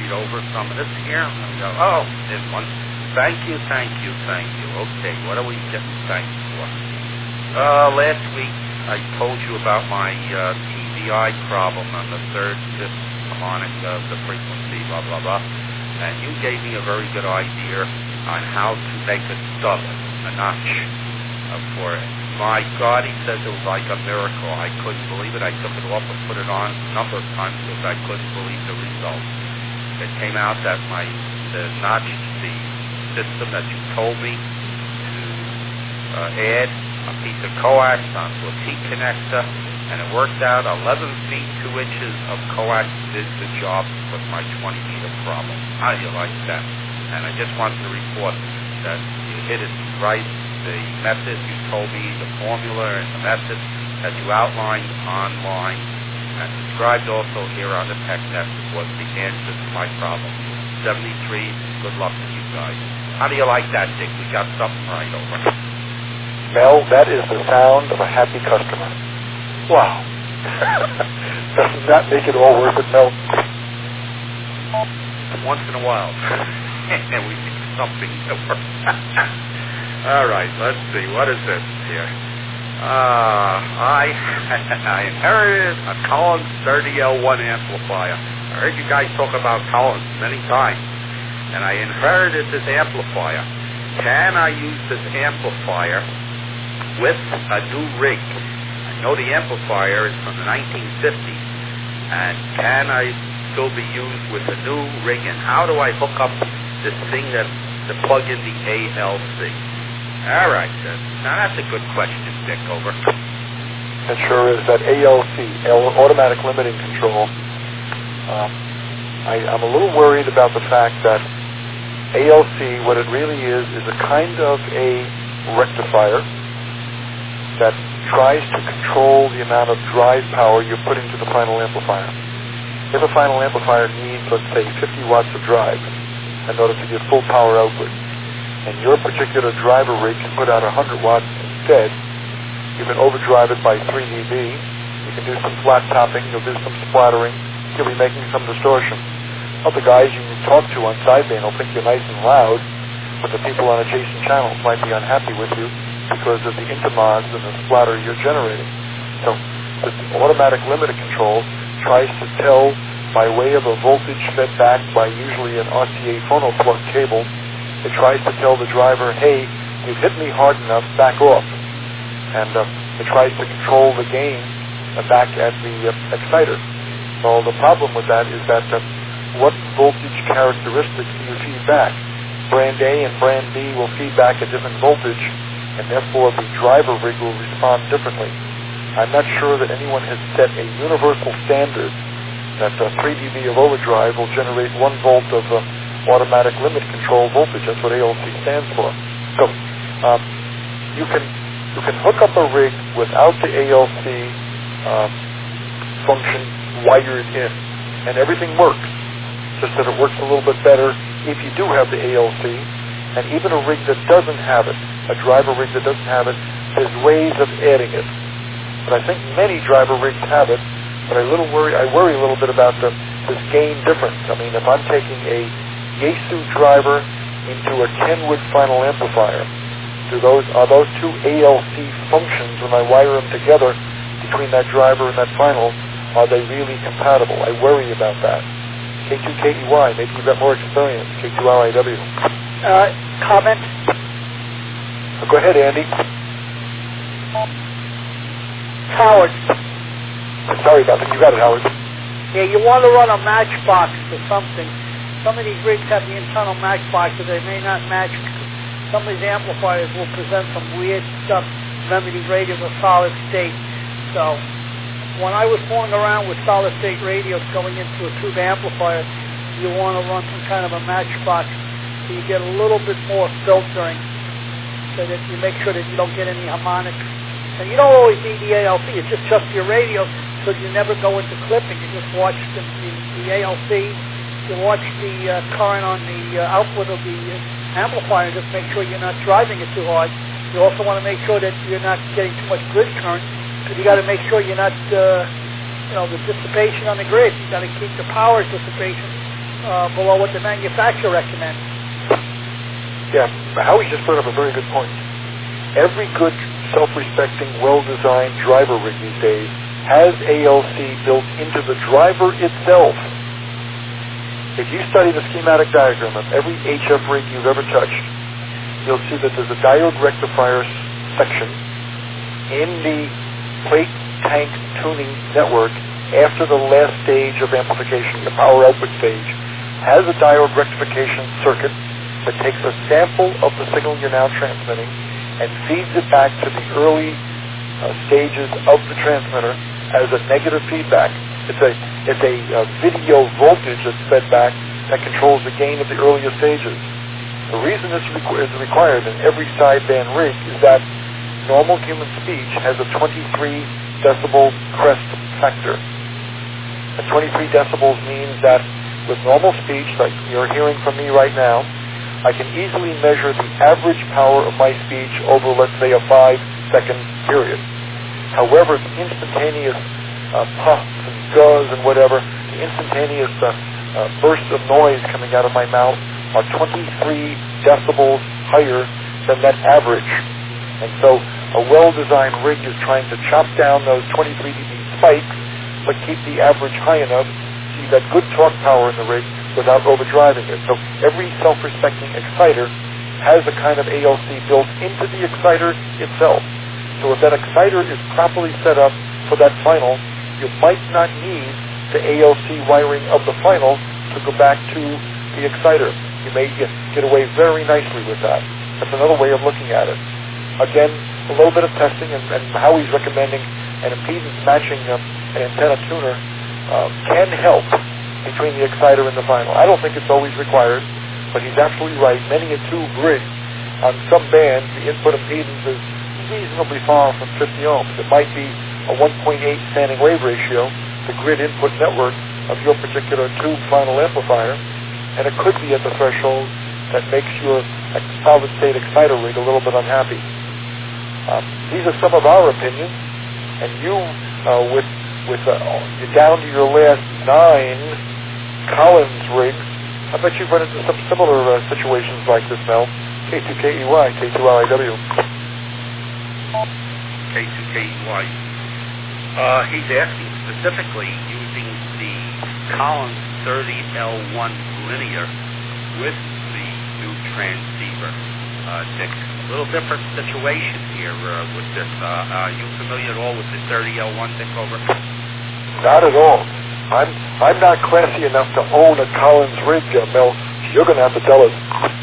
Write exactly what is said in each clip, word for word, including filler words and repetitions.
read over some of this here. And go, oh, there's one. Thank you, thank you, thank you. Okay, what are we getting thanked for? Uh, last week I told you about my uh, T V I problem on the third, fifth harmonic of the frequency, blah, blah, blah. And you gave me a very good idea on how to make a stub, a notch uh, for it. My God, he says it was like a miracle. I couldn't believe it. I took it off and put it on a number of times because I couldn't believe the result. It came out that my the notch, the system that you told me to uh, add a piece of coax onto a T-connector, and it worked out eleven feet, two inches of coax did the job with my twenty meter problem. How do you like that? And I just wanted to report that you hit it right. The method you told me, the formula and the method that you outlined online and described also here on the tech test was the answer to my problem. seventy-three, good luck to you guys. How do you like that, Dick? We got something right over. Mel, that is the sound of a happy customer. Wow. Doesn't that make it all worth it, Mel? Once in a while. We need something to work. All right, let's see. What is this here? Uh, I I inherited a Collins thirty L one amplifier. I heard you guys talk about Collins many times, and I inherited this amplifier. Can I use this amplifier with a new rig? I know the amplifier is from the nineteen fifties, and can I still be used with a new rig? And how do I hook up this thing that to plug in the A L C? All right, then. Now, that's a good question, Dick. Over. It sure is. That A L C, automatic limiting control. Um, I, I'm a little worried about the fact that A L C, what it really is, is a kind of a rectifier that tries to control the amount of drive power you're putting to the final amplifier. If a final amplifier needs, let's say, fifty watts of drive in order to get full power output, and your particular driver rig can put out one hundred watts instead, you can overdrive it by three D B, you can do some flat topping, you'll do some splattering, you'll be making some distortion. Well, the guys you talk to on sideband will think you're nice and loud, but the people on adjacent channels might be unhappy with you because of the intermods and the splatter you're generating. So the automatic limiter control tries to tell by way of a voltage fed back by usually an R C A phono plug cable. It tries to tell the driver, hey, you've hit me hard enough, back off. And uh, it tries to control the gain uh, back at the uh, exciter. Well, the problem with that is that uh, what voltage characteristics do you feed back? Brand A and brand B will feed back a different voltage, and therefore the driver rig will respond differently. I'm not sure that anyone has set a universal standard that uh, three D B of overdrive will generate one volt of uh, automatic limit control voltage. That's what A L C stands for. So um, you can you can hook up a rig without the A L C um, function wired in, and everything works. Just that it works a little bit better if you do have the A L C, and even a rig that doesn't have it, a driver rig that doesn't have it, there's ways of adding it. But I think many driver rigs have it. But I little worry. I worry a little bit about the, this gain difference. I mean, if I'm taking a Yaesu driver into a Kenwood final amplifier, do those are those two A L C functions when I wire them together between that driver and that final? Are they really compatible? I worry about that. K two K E Y. Maybe you've got more experience. K two R I W. Uh, comment. Oh, go ahead, Andy. Howard. Sorry about that. You got it, Howard. Yeah, you want to run a matchbox or something. Some of these rigs have the internal matchboxes. They may not match. Some of these amplifiers will present some weird stuff. Remember, these radios are solid state. So when I was fooling around with solid state radios going into a tube amplifier, you want to run some kind of a matchbox so you get a little bit more filtering so that you make sure that you don't get any harmonics. And you don't always need the A L C. It's just just your radio, so you never go into clipping. You just watch the, the, the A L C. You watch the uh, current on the uh, output of the uh, amplifier. Just make sure you're not driving it too hard. You also want to make sure that you're not getting too much grid current, because you got to make sure you're not, uh, you know, the dissipation on the grid. You got to keep the power dissipation uh, below what the manufacturer recommends. Yeah, Howie just brought up a very good point. Every good, self-respecting, well-designed driver rig these days has A L C built into the driver itself. If you study the schematic diagram of every H F rig you've ever touched, you'll see that there's a diode rectifier section in the plate tank tuning network after the last stage of amplification, the power output stage, has a diode rectification circuit that takes a sample of the signal you're now transmitting and feeds it back to the early uh, stages of the transmitter as a negative feedback. It's a it's a uh, video voltage that's fed back that controls the gain of the earlier stages. The reason this requ- is required in every sideband rig is that normal human speech has a twenty-three decibel crest factor. And twenty-three decibels means that with normal speech, like you're hearing from me right now, I can easily measure the average power of my speech over, let's say, a five-second period. However, the instantaneous uh, puffs and guzz and whatever, the instantaneous uh, uh, bursts of noise coming out of my mouth are twenty-three decibels higher than that average. And so a well-designed rig is trying to chop down those twenty-three decibel spikes, but keep the average high enough so you got good torque power in the rig without overdriving it. So every self-respecting exciter has a kind of A L C built into the exciter itself. So if that exciter is properly set up for that final, you might not need the A L C wiring of the final to go back to the exciter. You may get, get away very nicely with that. That's another way of looking at it. Again, a little bit of testing, and, and Howie's recommending an impedance matching um, an antenna tuner uh, can help between the exciter and the final. I don't think it's always required, but he's absolutely right. Many a tube rig on some bands, the input impedance is reasonably far from fifty ohms. It might be a one point eight standing wave ratio, the grid input network of your particular tube final amplifier, and it could be at the threshold that makes your solid-state exciter rig a little bit unhappy. Um, these are some of our opinions, and you, uh, with with uh, you're down to your last nine Collins rigs, I bet you've run into some similar uh, situations like this, Mel. K two K E Y, K two L I W. K two K E Y. Uh, he's asking specifically using the Collins thirty L one linear with the new transceiver. Uh, Dick, a little different situation here uh, with this. Uh, are you familiar at all with the thirty L one, Dick, over? Not at all. I'm I'm not classy enough to own a Collins rig, uh, Mel. You're going to have to tell us.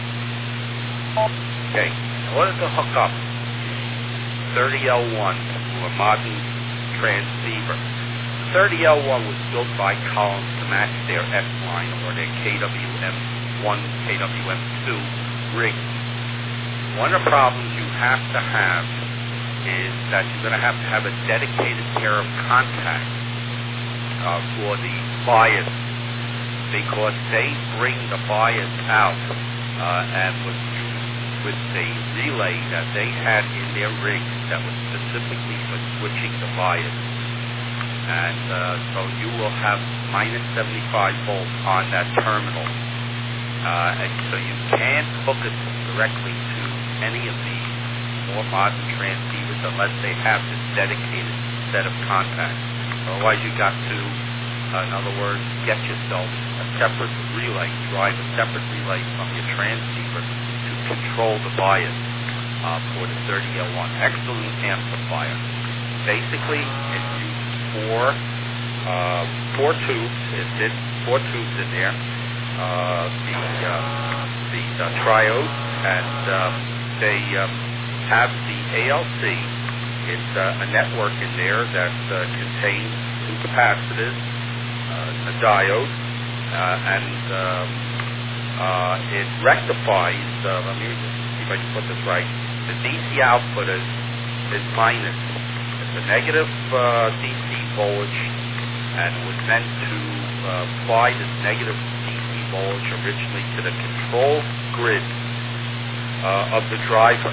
Okay. In order to hook up thirty L one to a modern transceiver, the thirty L one was built by Collins to match their X line or their K W M one, K W M two rig. One of the problems you have to have is that you're going to have to have a dedicated pair of contacts uh, for the bias, because they bring the bias out uh, and was used with the relay that they had in their rig that was specifically for switching the bias. And uh, so you will have minus seventy-five volts on that terminal. Uh, and so you can't hook it directly to any of the more modern transceivers unless they have this dedicated set of contacts. Otherwise, you got to, uh, in other words, get yourself a separate relay, drive a separate relay from your transceiver to control the bias uh, for the thirty L one. Excellent amplifier. Basically, it uses four, uh, four tubes. It's in, four tubes in there. Uh, the uh, the uh, triode, and um, they um, have the A L C. It's uh, a network in there that uh, contains two capacitors, uh, a diode, uh, and um, uh, it rectifies. Uh, let me just see if I can put this right. The D C output is is minus. It's a negative uh, D C voltage, and was meant to uh, apply this negative D C voltage originally to the control grid uh, of the driver.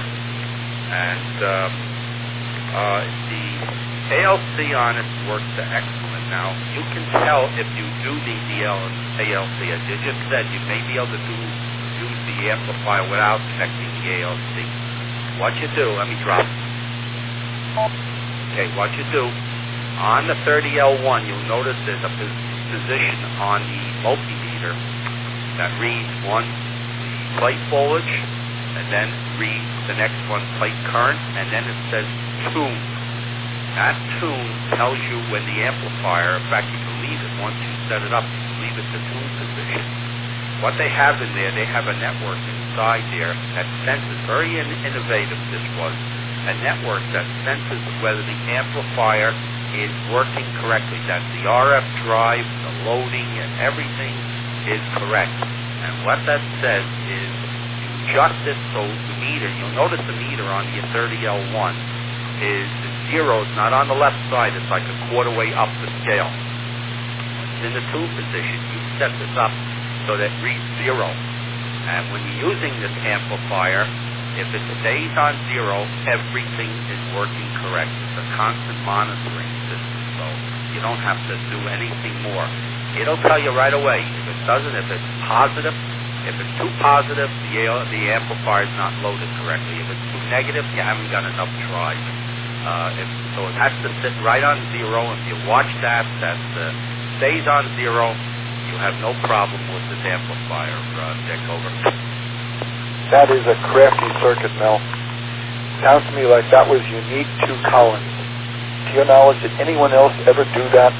And um, uh, the A L C on it works excellent. Now, you can tell if you do need the A L C. As you just said, you may be able to do use the amplifier without connecting the A L C. What you do, let me drop. Okay, what you do, on the thirty L one, you'll notice there's a position on the multimeter that reads one, the plate voltage, and then reads the next one, plate current, and then it says tune. That tune tells you when the amplifier, in fact, you can leave it once you set it up, you can leave it to tune position. What they have in there, they have a network inside there that senses, very in, innovative this was, a network that senses whether the amplifier is working correctly, that the R F drive, the loading, and everything is correct. And what that says is you adjust it so the meter, you'll notice the meter on your thirty L one is zeros, not on the left side, it's like a quarter way up the scale. It's in the tune position. You set this up so that it reads zero. And when you're using this amplifier, if it stays on zero, everything is working correct. It's a constant monitoring system, so you don't have to do anything more. It'll tell you right away. If it doesn't, if it's positive, if it's too positive, the, the amplifier is not loaded correctly. If it's too negative, you haven't got enough drive. Uh, if, so it has to sit right on zero. If you watch that, that uh, stays on zero, you have no problem with this amplifier, uh, Dick, over. That is a crafty circuit, Mel. Sounds to me like that was unique to Collins. To your knowledge, did anyone else ever do that?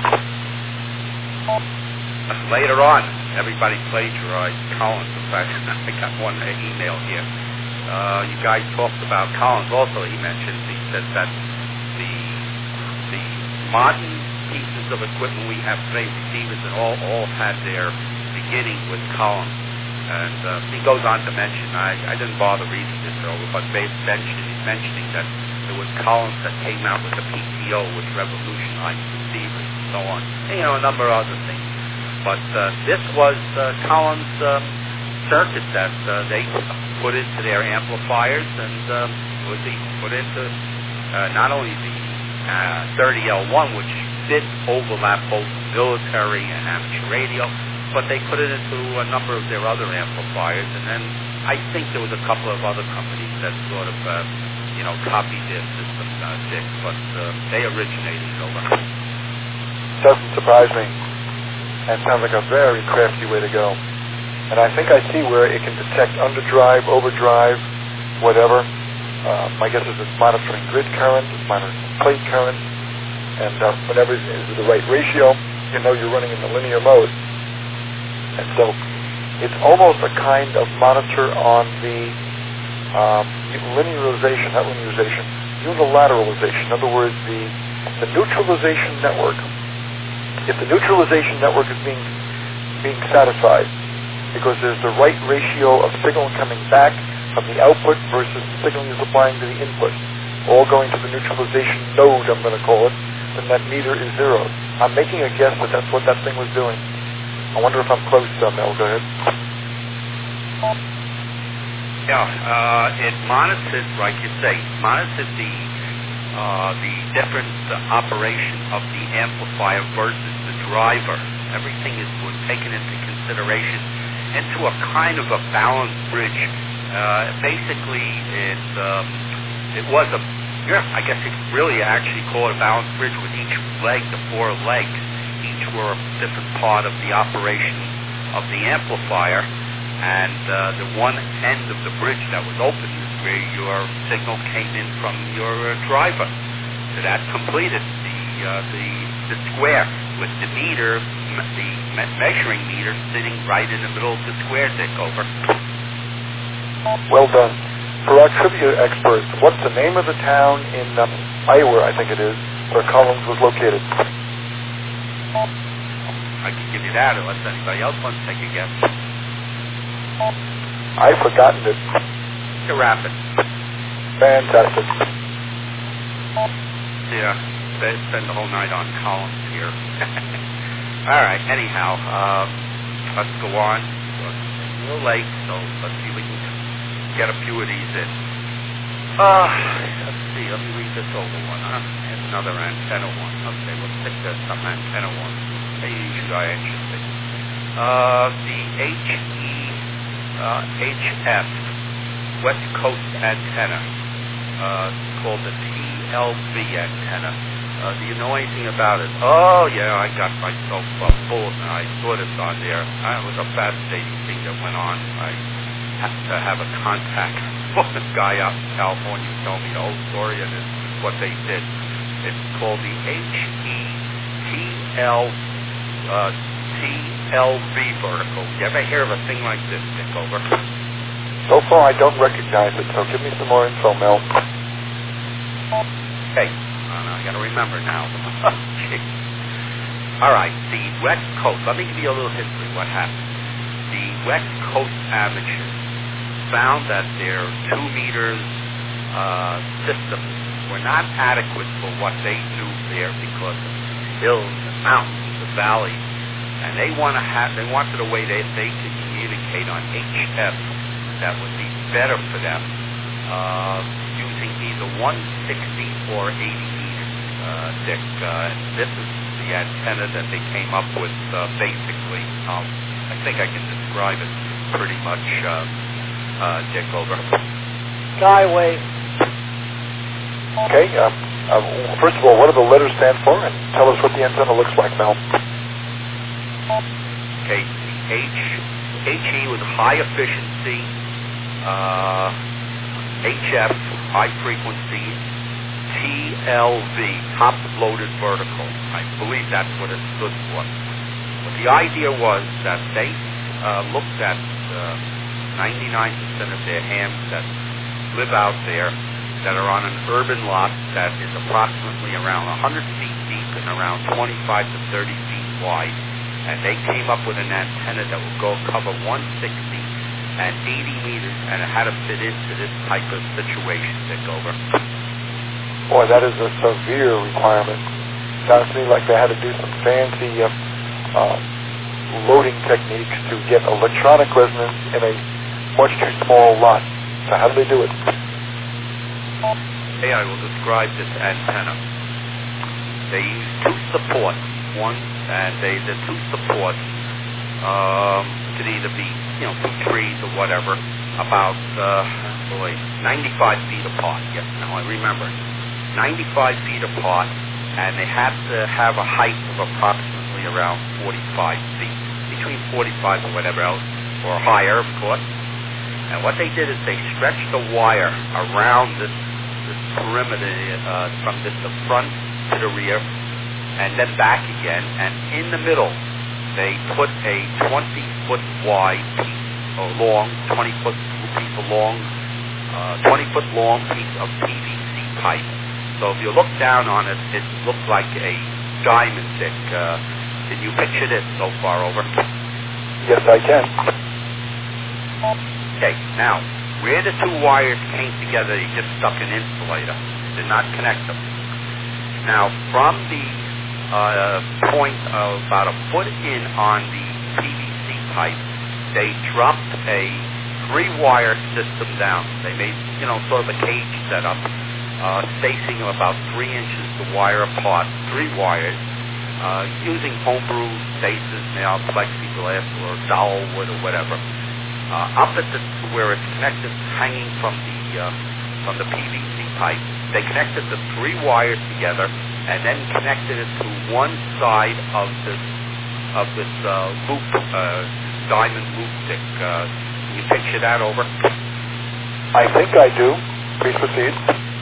Later on, everybody plagiarized Collins. In fact, I got one email here. Uh, you guys talked about Collins also. He mentioned, he said that the the modern pieces of equipment we have today, receivers and all, all had their beginning with Collins. And uh, he goes on to mention, I, I didn't bother reading this over, but mentioning, mentioning that it was Collins that came out with the P T O, which revolutionized receivers and so on. And, you know, a number of other things. But uh, this was uh, Collins' um, circuit that uh, they put into their amplifiers, and um, it was put into uh, not only the uh, thirty L one, which did overlap both military and amateur radio, but they put it into a number of their other amplifiers, and then I think there was a couple of other companies that sort of, uh, you know, copied their system, uh, Dick, but uh, they originated it over. Doesn't surprise me, and sounds like a very crafty way to go. And I think I see where it can detect underdrive, overdrive, whatever. Uh, my guess is it's monitoring grid current, it's monitoring plate current, and uh, whenever it's the right ratio, you know you're running in the linear mode. And so it's almost a kind of monitor on the um, linearization, not linearization, unilateralization. In other words, the, the neutralization network. If the neutralization network is being being satisfied, because there's the right ratio of signal coming back from the output versus the signal you're supplying to the input, all going to the neutralization node, I'm going to call it, then that meter is zero. I'm making a guess that that's what that thing was doing. I wonder if I'm close, uh, Mel. Go ahead. Yeah, uh, it monitors, like you say, monitors the uh, the different uh, operation of the amplifier versus the driver. Everything is was taken into consideration into a kind of a balanced bridge. Uh, basically, it um, it was a, yeah, I guess you could really actually call it a balanced bridge with each leg, the four legs. Each were a different part of the operation of the amplifier, and uh, the one end of the bridge that was open is where your signal came in from your uh, driver. So that completed the uh, the the square with the meter, the me- measuring meter sitting right in the middle of the square, Dick, over. Well done. For our trivia experts, what's the name of the town in um, Iowa, I think it is, where Collins was located? I can give you that unless anybody else wants to take a guess. I've forgotten it. Cedar Rapids. Fantastic. Yeah, they spend the whole night on Collins here. All right, anyhow, um, let's go on. It's a little late, so let's see if we can get a few of these in. Uh, let's see. see. Let me read this over one. Huh? Here's another antenna one. Okay, let's stick to some antenna one. Maybe you are interested. Uh, the H E uh, H F West Coast antenna, uh, called the T L V antenna. Uh, do you know anything about it? Oh, yeah, I got myself uh, full, and I saw this on there. Uh, it was a fascinating thing that went on. I had to have a contact with this guy out in California who told me the whole story, and this is what they did. It's called the H E T L uh, T L V vertical. You ever hear of a thing like this, Dick, over? So far, I don't recognize it, so give me some more info, Mel. Okay. I got to remember now. All right, the West Coast. Let me give you a little history of what happened. The West Coast amateurs found that their two meters uh, systems were not adequate for what they do there because of the hills, the mountains, the valleys, and they want to have. They wanted a way that they could communicate on H F that would be better for them, uh, using either one sixty or eighty. Uh, Dick, uh, this is the antenna that they came up with, uh, basically. Um, I think I can describe it pretty much, uh, uh, Dick, over. Skyway. Okay, uh, uh, first of all, what do the letters stand for? And tell us what the antenna looks like, Mel. Okay, H, HE was high efficiency, uh, H F, high frequency, T L V, top-loaded vertical. I believe that's what it stood for. But the idea was that they uh, looked at uh, ninety-nine percent of their hams that live out there that are on an urban lot that is approximately around one hundred feet deep and around twenty-five to thirty feet wide. And they came up with an antenna that would go cover one sixty and eighty meters, and it had to fit into this type of situation that go over. Boy, that is a severe requirement. Sounds to me like they had to do some fancy uh, uh, loading techniques to get electronic resonance in a much too small lot. So how do they do it? Hey, I will describe this antenna. They use two supports. One, and they the two supports um, could either be, you know, two trees or whatever, about uh, boy, ninety-five feet apart. Yes, now I remember. ninety-five feet apart, and they have to have a height of approximately around forty-five feet, between forty-five or whatever else, or higher, of course. And what they did is they stretched the wire around this, this perimeter, uh, from this, the front to the rear, and then back again, and in the middle, they put a twenty-foot wide piece, or long, twenty-foot piece of long, uh, twenty-foot long piece of P V C pipe. So if you look down on it, it looks like a diamond, Dick. Uh, can you picture this so far over? Yes, I can. Okay, now, where the two wires came together, you just stuck an insulator. Did not connect them. Now, from the uh, point of about a foot in on the P V C pipe, they dropped a three-wire system down. They made, you know, sort of a cage setup. Uh, spacing of about three inches to wire apart, three wires, uh, using homebrew bases, now plexiglass or dowel wood or whatever. Uh, up at the where it's connected, hanging from the uh, from the P V C pipe, they connected the three wires together and then connected it to one side of this of this uh, loop, uh, diamond loop stick. Uh, can you picture that over? I think I do. Please proceed.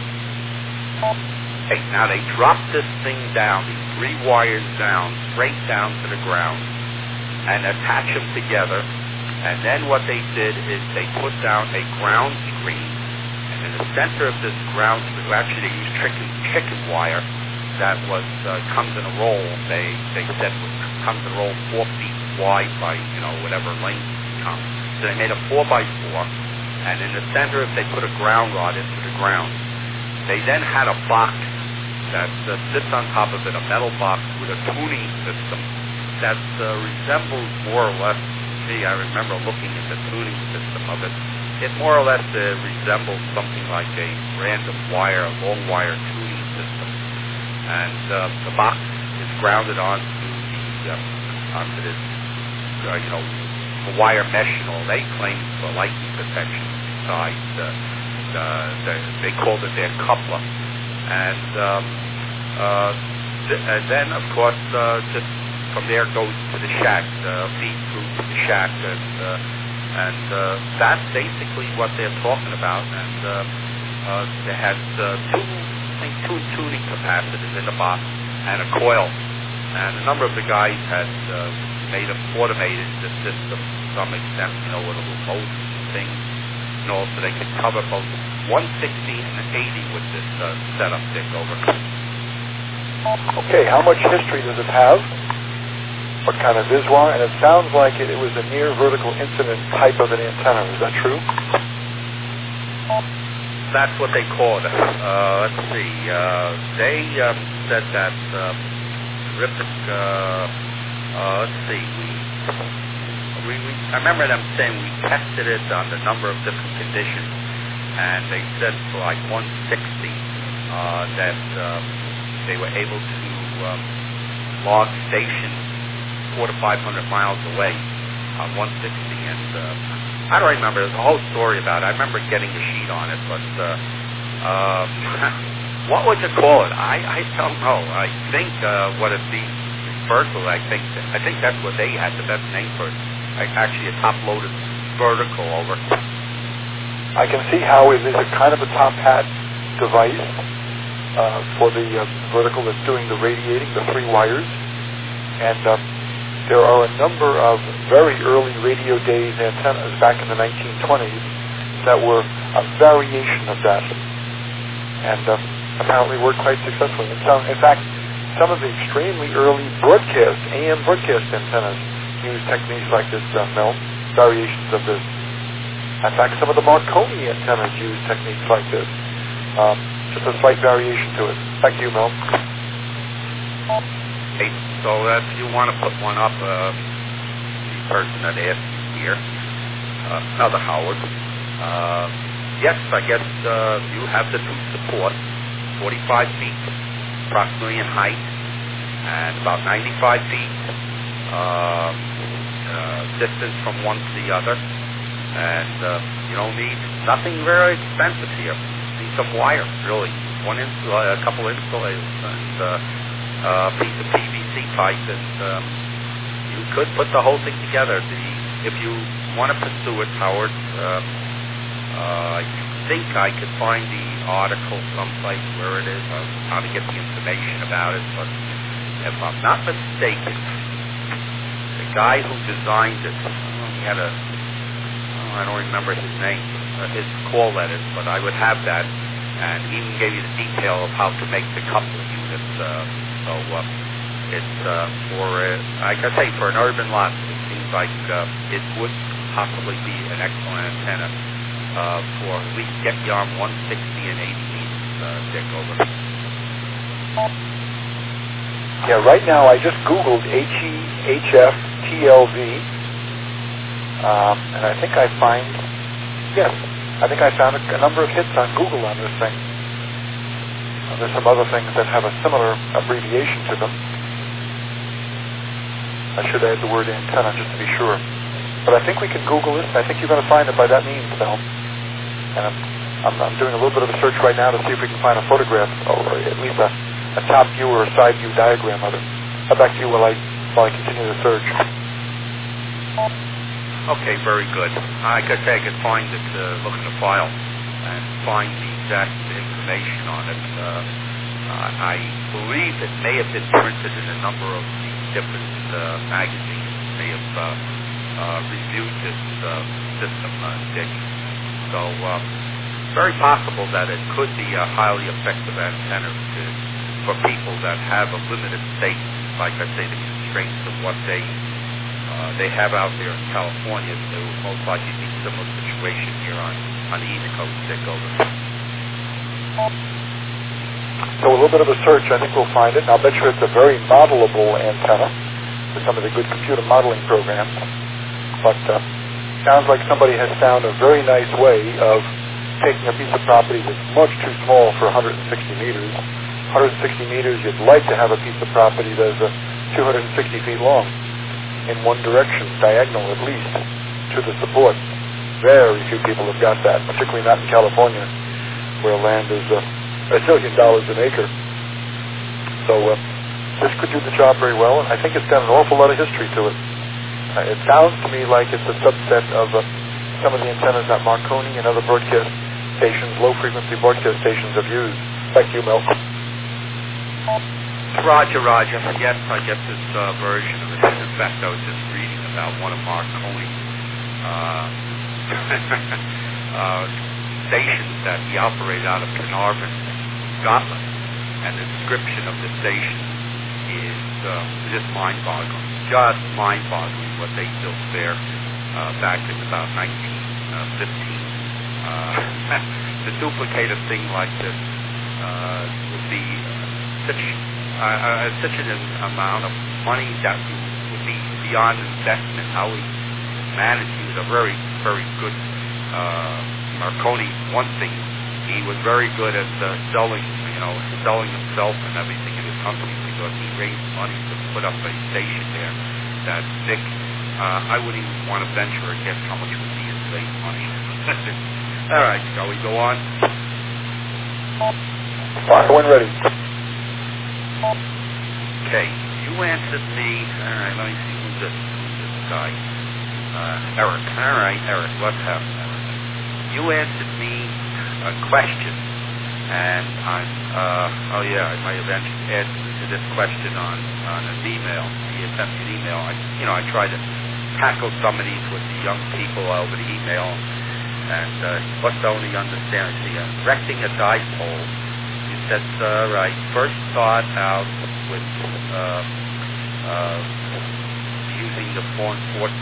Okay, now they dropped this thing down, these three wires down, straight down to the ground, and attach them together. And then what they did is they put down a ground screen, and in the center of this ground screen, actually they used chicken, chicken wire that was uh, comes in a roll. They they said comes in a roll four feet wide by, you know, whatever length it comes. So they made a four by four, and in the center they put a ground rod into the ground. They then had a box that uh, sits on top of it, a metal box with a tuning system that uh, resembles more or less, gee, I remember looking at the tuning system of it, it more or less uh, resembles something like a random wire, a long wire tuning system. And uh, the box is grounded onto the uh, onto this, uh, you know, the wire mesh and all. They claim for lightning protection inside. Uh, uh, the, they called it their coupler. And, um, uh, th- and then, of course, uh, just from there goes to the shack, uh, feed through to the shack, and uh, and uh, that's basically what they're talking about. And uh, uh, they had uh, two, I think, two tuning capacitors in the box and a coil. And a number of the guys had uh, made them automated the system to some extent, you know, with a little motor thing, you know, so they could cover both one sixty and eighty with this uh, setup, Dick, over. Okay, how much history does it have? What kind of visual? And it sounds like it, it was a near vertical incident type of an antenna. Is that true? That's what they called it. Uh, let's see. Uh, they um, said that um, terrific. Uh, uh, let's see. We, we, we I remember them saying we tested it on a number of different conditions, and they said for like one sixty uh, that um, they were able to um, log stations four to five hundred miles away on one sixty, and uh, I don't remember. There's a whole story about it. I remember getting a sheet on it, but uh, uh, what would you call it? I, I don't know. I think uh, what it be vertical. I think I think that's what they had the best name for it. Like actually a top-loaded vertical over. I can see how it is a kind of a top hat device uh, for the uh, vertical that's doing the radiating, the three wires, and. Uh, There are a number of very early radio days antennas back in the nineteen twenties that were a variation of that, and uh, apparently worked quite successfully. In, some, in fact, some of the extremely early broadcast, A M broadcast antennas use techniques like this, uh, Mel, variations of this. In fact, some of the Marconi antennas use techniques like this. Um, just a slight variation to it. Back to you, Mel. So uh, if you want to put one up, uh, the person that asked here, uh, another Howard, uh, yes, I guess uh, you have the two support, forty-five feet approximately in height, and about ninety-five feet uh, uh, distance from one to the other, and uh, you don't need nothing very expensive here. You need some wire, really, one install, a couple insulators, and uh, a piece of P V C pipe, and um, you could put the whole thing together. The, if you want to pursue it, Howard, um, uh, I think I could find the article someplace where it is, on how to get the information about it, but if I'm not mistaken, the guy who designed it, well, he had a, oh, I don't remember his name, uh, his call letters, but I would have that, and he even gave you the detail of how to make the coupler unit. Uh, So uh, it's uh, for, uh, like I say, for an urban lot, it seems like uh, it would possibly be an excellent antenna uh, for at least get you on one sixty and eighty meters, uh, Dick, over. Yeah, right now I just Googled H E H F T L V, um, and I think I find, yes, I think I found a, a number of hits on Google on this thing. There's some other things that have a similar abbreviation to them. I should add the word antenna just to be sure. But I think we can Google this, and I think you're going to find it by that means, Mel. And I'm, I'm, I'm doing a little bit of a search right now to see if we can find a photograph, or at least a, a top view or a side view diagram of it. I'll back to you while I, while I continue the search. Okay, very good. I could say I could find it, uh, look in the file, and find the exact information on it. Uh, I believe it may have been printed in a number of the different uh, magazines. May have uh, uh, reviewed this uh, system, uh, Dick. So, um, very possible that it could be a highly effective antenna to, for people that have a limited space, like I say, the constraints of what they uh, they have out there in California. It would most likely be a similar situation here on, on the East Coast, Dick, over. So a little bit of a search, I think we'll find it. And I'll bet you it's a very modelable antenna for some of the good computer modeling programs. But uh, sounds like somebody has found a very nice way of taking a piece of property that's much too small for one hundred sixty meters. one hundred sixty meters, you'd like to have a piece of property that is uh, two hundred sixty feet long in one direction, diagonal at least, to the support. Very few people have got that, particularly not in California, where land is uh, a million dollars an acre. So uh, this could do the job very well, and I think it's got an awful lot of history to it. Uh, it sounds to me like it's a subset of uh, some of the antennas that Marconi and other broadcast stations, low-frequency broadcast stations, have used. Thank you, Mel. Roger, Roger. Yes, I get this uh, version of it. In fact, I was just reading about one of Marconi's uh, uh, stations that he operated out of Carnarvon, Scotland, and the description of the station is uh, just mind-boggling. Just mind-boggling what they built there uh, back in about nineteen fifteen. Uh, to duplicate a thing like this uh, would be such uh, uh, such an amount of money that would be beyond investment. How he managed, he was a very, very good uh, Marconi. One thing, he was very good at uh, selling, you know, selling himself and everything in his company, because he raised money to put up a station there that Dick, uh, I wouldn't even want to venture a guess how much would be his raised money. All right, shall we go on? Fire when ready. Okay, you answered me. All right, let me see who's this, who's this guy. Uh, Eric. All right, Eric, what's happening, Eric? You answered me a question, and I'm, uh, oh yeah, I might have answered to this question on, on an email. He had sent me an email. I, you know, I try to tackle some of these with the young people over the email, and uh, what's the only understand? See, uh, erecting a dipole. You said, uh, right, first start out with uh, uh, using the four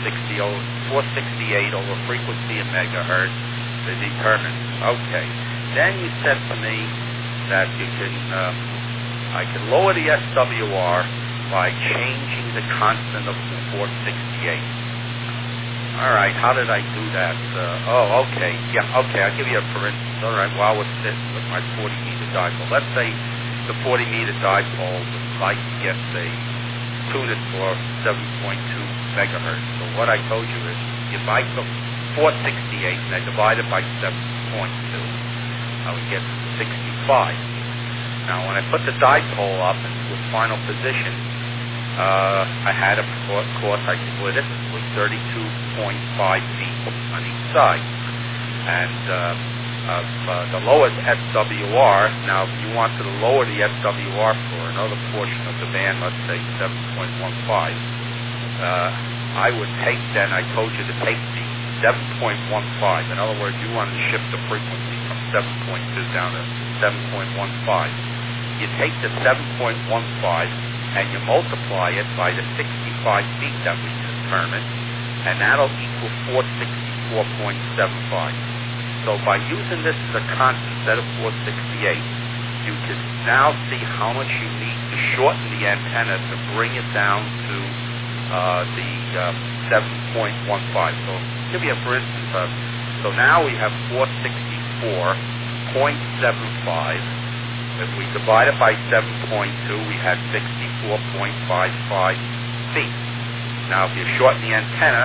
sixty-eight over frequency in megahertz to determine. Okay. Then you said to me that you can, uh, I can lower the S W R by changing the constant of the four sixty-eight. All right, how did I do that? Uh, oh, okay. Yeah, okay, I'll give you a for instance. All right, while we're sitting with my forty meter dipole. Let's say the forty meter dipole would like to get a tune it for seven point two megahertz. So what I told you is, if I took four sixty-eight and I divide it by seven point two, I would get sixty-five. Now, when I put the dipole up into its final position, uh, I had, of course, I split it with thirty-two point five feet on each side. And uh, uh, uh, the lowest S W R, now if you wanted to lower the S W R for another portion of the band, let's say seven point one five, uh, I would take then, I told you to take the seven point one five. In other words, you wanted to shift the frequency from seven point two down to seven point one five. You take the seven point one five and you multiply it by the sixty-five feet that we determined, and that'll equal four sixty-four point seven five. So by using this as a constant instead of four sixty-eight, you can now see how much you need to shorten the antenna to bring it down to uh, the uh, seven point one five. So give you a for instance, uh, so now we have four sixty-four point seven five. If we divide it by seven point two, we had sixty-four point five five feet. Now, if you shorten the antenna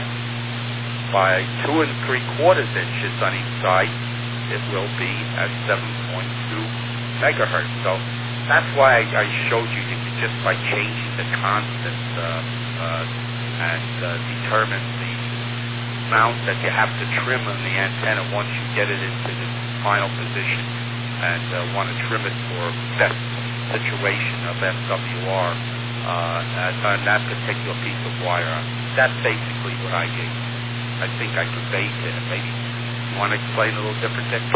by two and three quarters inches on each side, it will be at seven point two megahertz. So that's why I, I showed you, you could just by changing the constant uh, uh, and uh, determine the amount that you have to trim on the antenna once you get it into the final position, and uh, want to trim it for best situation of S W R uh, on that particular piece of wire. That's basically what I gave. I think I conveyed it. Maybe you want to explain a little different thing?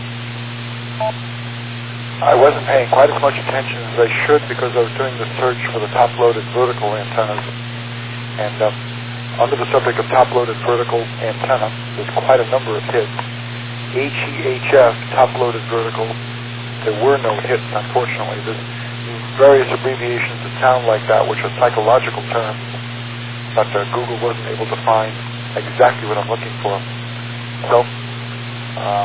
I wasn't paying quite as much attention as I should because I was doing the search for the top-loaded vertical antennas. And um, under the subject of top-loaded vertical antenna, there's quite a number of hits. H E H F, top-loaded vertical, there were no hits, unfortunately. There's various abbreviations that sound like that, which are psychological terms, but uh, Google wasn't able to find exactly what I'm looking for. So, um,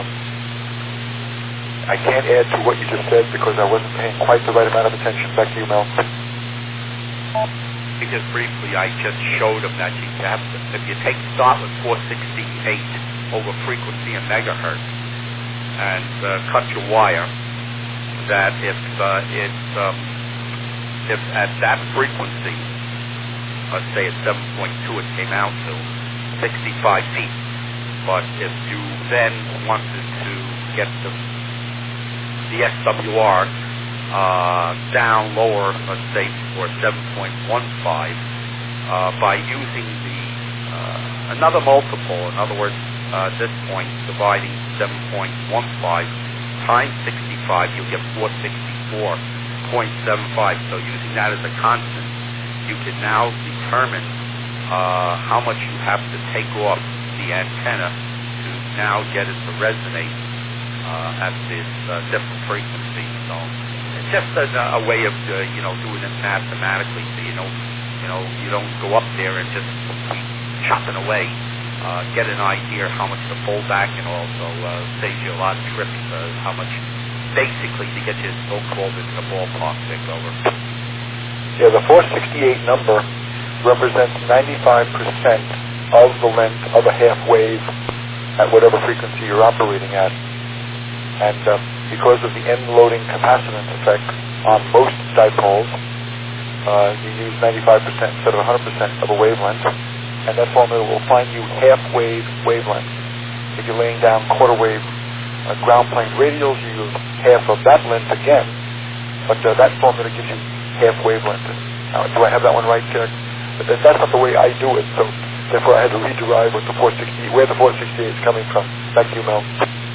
I can't add to what you just said because I wasn't paying quite the right amount of attention. Back to you, Mel. Because briefly, I just showed them that you have to, if you take start with four sixty-eight over frequency and megahertz and uh, cut your wire, that if uh, it um, if at that frequency, let's say at seven point two, it came out to sixty-five feet. But if you then wanted to get the the S W R uh, down lower, let's say for seven point one five, uh, by using the uh, another multiple, in other words, uh, at this point, dividing seven point one five times sixty-five, you'll get four sixty-four point seven five. So using that as a constant, you can now determine uh, how much you have to take off the antenna to now get it to resonate uh, at this uh, different frequency. So it's just a, a way of uh, you know doing it mathematically. So you know you know you don't go up there and just keep chopping away. Uh, get an idea how much to pull back, and also uh, saves you a lot of trips. Uh, how much basically to get you so-called into the ballpark pick over. Yeah, the four sixty-eight number represents ninety-five percent of the length of a half wave at whatever frequency you're operating at. And uh, because of the end-loading capacitance effect on most dipoles, uh, you use ninety-five percent instead of one hundred percent of a wavelength, and that formula will find you half-wave wavelength. If you're laying down quarter-wave uh, ground-plane radials, you use half of that length again, but uh, that formula gives you half wavelength. Now, do I have that one right, Derek? That's not the way I do it, so therefore I had to rederive what the four sixty-eight, where the four sixty-eight is coming from. Back to you, Mel.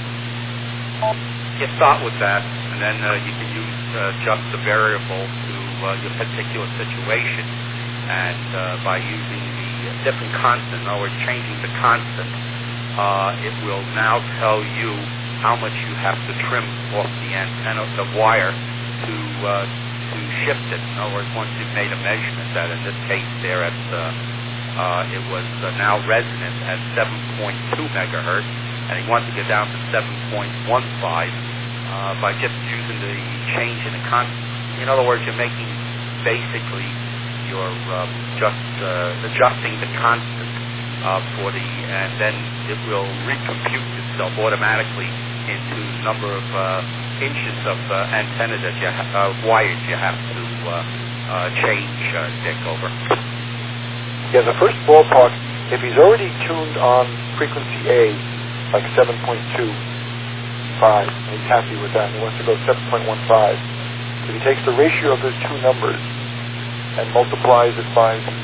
You start with that, and then uh, you can use uh, just the variable to uh, your particular situation, and uh, by using the different constant, in other words, changing the constant, uh, it will now tell you how much you have to trim off the antenna, the wire, to uh, to shift it. In other words, once you've made a measurement, that in this case there at uh, uh, it was uh, now resonant at seven point two megahertz, and he wants to get down to seven point one five uh, by just using the change in the constant. In other words, you're making basically you're uh, just uh, adjusting the constant uh, for the, and then it will recompute itself automatically into the number of uh, inches of uh, antenna that you ha- uh, wires you have to uh, uh, change, uh, Dick, over. Yeah, the first ballpark, if he's already tuned on frequency A, like seven point two five, and he's happy with that, and he wants to go seven point one five, if he takes the ratio of those two numbers and multiplies it by the,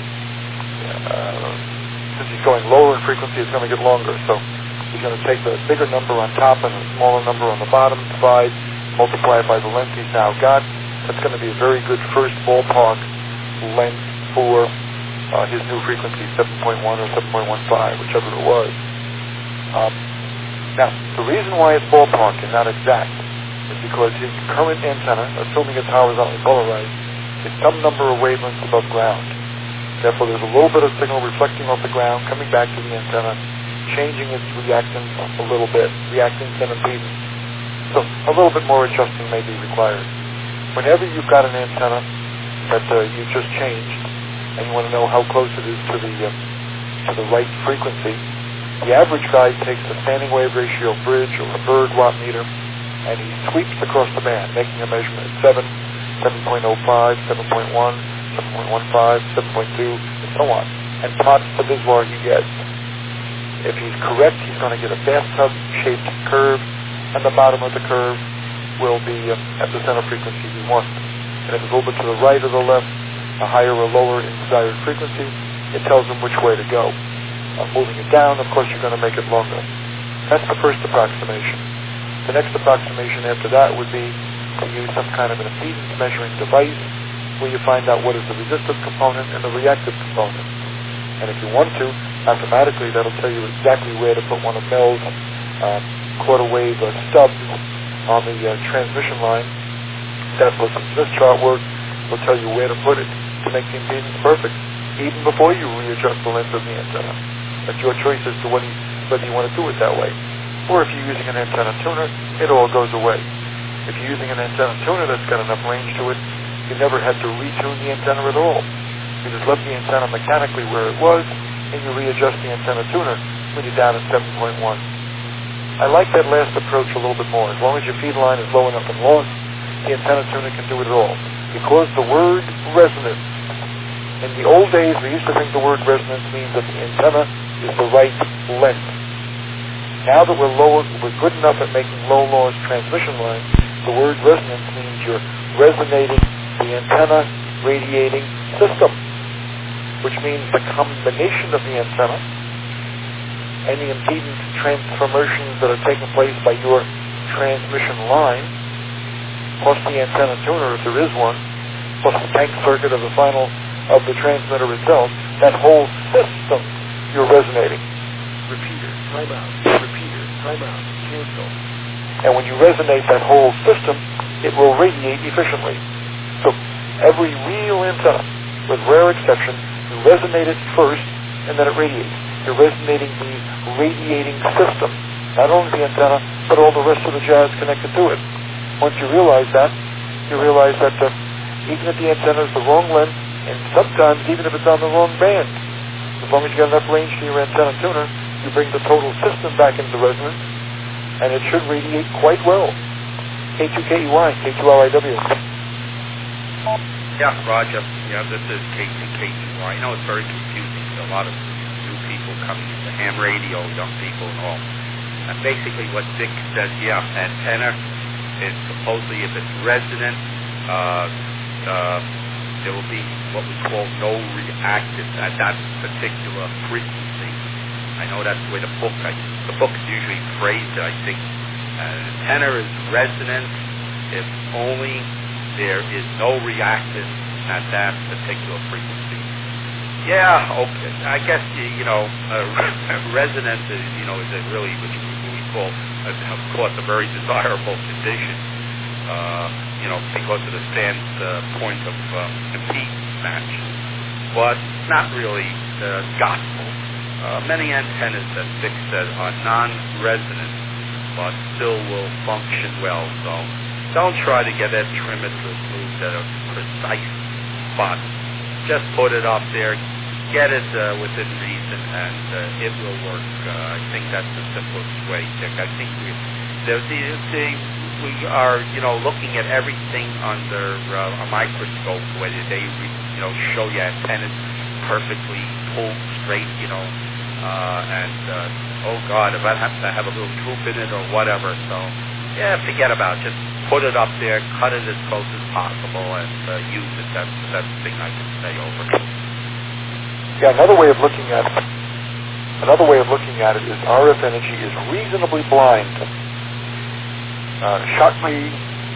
uh, since he's going lower in frequency, it's going to get longer, so he's going to take the bigger number on top and the smaller number on the bottom, divide, multiply it by the length he's now got. That's going to be a very good first ballpark length for uh, his new frequency, seven point one or seven point one five, whichever it was. Um, now, the reason why it's ballpark and not exact is because his current antenna, assuming it's horizontally polarized, is some number of wavelengths above ground. Therefore, there's a little bit of signal reflecting off the ground, coming back to the antenna, changing its reactance a little bit, reactance and impedance. So a little bit more adjusting may be required. Whenever you've got an antenna that uh, you just changed, and you want to know how close it is to the uh, to the right frequency, the average guy takes a standing wave ratio bridge or a Berg watt meter, and he sweeps across the band, making a measurement at seven, seven point oh five, seven point one, seven point one five, seven point two, and so on, and plots the viswar he gets. If he's correct, he's going to get a bathtub-shaped curve, and the bottom of the curve will be uh, at the center frequency he wants. And if it's a little bit to the right or the left, a higher or lower in desired frequency, it tells him which way to go. Uh, moving it down, of course, you're going to make it longer. That's the first approximation. The next approximation after that would be to use some kind of an impedance measuring device where you find out what is the resistive component and the reactive component. And if you want to, mathematically, that'll tell you exactly where to put one of Mel's uh, quarter wave uh, stubs on the uh, transmission line. That will, since this chart work, will tell you where to put it to make the impedance perfect, even before you readjust the length of the antenna. That's your choice as to whether you, whether you want to do it that way. Or if you're using an antenna tuner, it all goes away. If you're using an antenna tuner that's got enough range to it, you never had to retune the antenna at all. You just left the antenna mechanically where it was, and you readjust the antenna tuner when you're down at seven point one. I like that last approach a little bit more. As long as your feed line is low enough and loss, the antenna tuner can do it all. Because the word resonance, in the old days we used to think the word resonance means that the antenna is the right length. Now that we're low, we're good enough at making low loss transmission lines, the word resonance means you're resonating the antenna radiating system, which means the combination of the antenna and the impedance transformations that are taking place by your transmission line, plus the antenna tuner, if there is one, plus the tank circuit of the final of the transmitter itself, that whole system you're resonating. Repeater, time out, repeater, time out, cancel. And when you resonate that whole system, it will radiate efficiently. So every real antenna, with rare exception, you resonate it first, and then it radiates. You're resonating the radiating system, not only the antenna, but all the rest of the jazz connected to it. Once you realize that, you realize that uh, even if the antenna is the wrong length, and sometimes even if it's on the wrong band, as long as you got enough range to your antenna tuner, you bring the total system back into resonance, and it should radiate quite well. K two K E Y, K two L I W. Yeah, Roger. Yeah, this is K two K E Y. I know it's very confusing to a lot of new people coming into ham radio, young people and all. And basically what Dick says, yeah, antenna is supposedly, if it's resonant, uh, uh, there will be what we call no reactance at that particular frequency. I know that's the way the book, I, the book is usually phrased, I think. An antenna is resonant if only there is no reactance at that particular frequency. Yeah, okay. I guess, you know, uh, resonance is, you know, is a really, which we call, uh, of course, a very desirable condition, uh, you know, because of the standpoint of uh, impedance match. But not really uh, gospel. Uh, many antennas, as Vic said, are non-resonant, but still will function well. So don't try to get that trimmer to move at a precise spot. Just put it up there, get it uh, within reason, and uh, it will work. Uh, I think that's the simplest way, Dick. I think we, the, the, the, we are, you know, looking at everything under uh, a microscope, where they, you know, show you antennas perfectly pulled straight, you know, uh, and uh, oh God, if I have to have a little droop in it or whatever, so yeah, forget about it. Just put it up there, cut it as close as possible, and uh, use it. That's the best thing I can say over. Yeah, another way of looking at it, another way of looking at it is R F energy is reasonably blind. Uh, Shockley,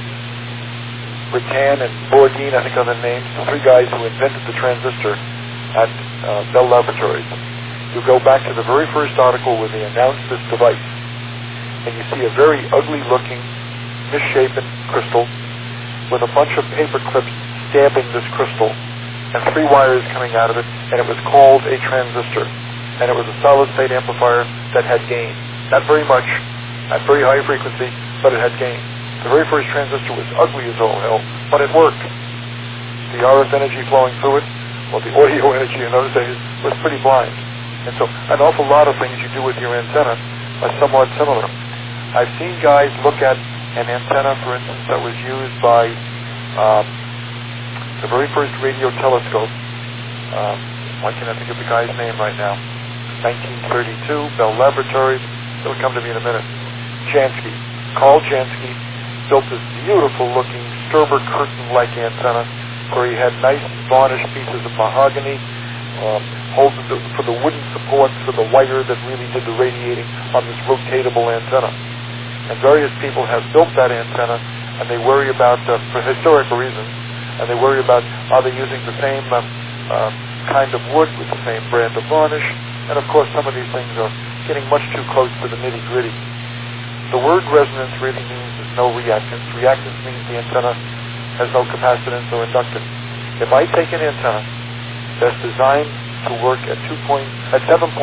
Rattan, and Bourdain, I think are the names, the three guys who invented the transistor at uh, Bell Laboratories. You go back to the very first article where they announced this device, and you see a very ugly-looking, misshapen crystal with a bunch of paper clips stabbing this crystal, and three wires coming out of it, and it was called a transistor. And it was a solid-state amplifier that had gain. Not very much, at very high frequency, but it had gain. The very first transistor was ugly as all hell, but it worked. The R F energy flowing through it, well, the audio energy in those days, was pretty blind. And so an awful lot of things you do with your antenna are somewhat similar. I've seen guys look at an antenna, for instance, that was used by um, the very first radio telescope. Um, why can't I think of the guy's name right now? nineteen thirty-two, Bell Laboratories. It'll come to me in a minute. Jansky. Carl Jansky built this beautiful-looking Sturber curtain-like antenna where he had nice varnished pieces of mahogany, um, holding the, for the wooden supports for the wire that really did the radiating on this rotatable antenna. And various people have built that antenna, and they worry about, uh, for historical reasons, and they worry about, are they using the same uh, uh, kind of wood with the same brand of varnish? And of course, some of these things are getting much too close to the nitty-gritty. The word resonance really means there's no reactance. Reactance means the antenna has no capacitance or inductance. If I take an antenna that's designed to work at two point, at seven point